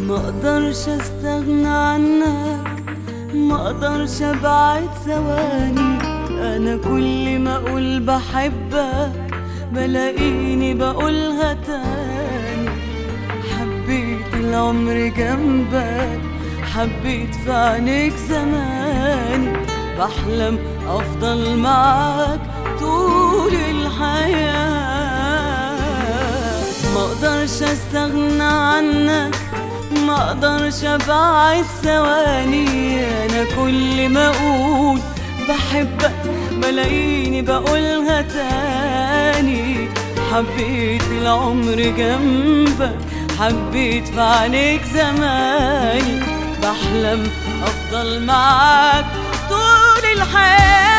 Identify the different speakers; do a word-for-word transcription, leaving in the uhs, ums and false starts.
Speaker 1: ما اقدرش استغنى عنك، ما اقدرش ابعد ثواني. انا كل ما اقول بحبك بلاقيني بقولها تاني. حبيت العمر جنبك، حبيت في عينيك زماني، بحلم افضل معاك طول الحياة. ما اقدرش استغنى عنك، ما اقدرش ابعد ثواني. انا كل ما اقول بحبك بلاقيني بقولها تاني. حبيت العمر جنبك، حبيت في عينيك زماني، بحلم افضل معاك طول الحياة.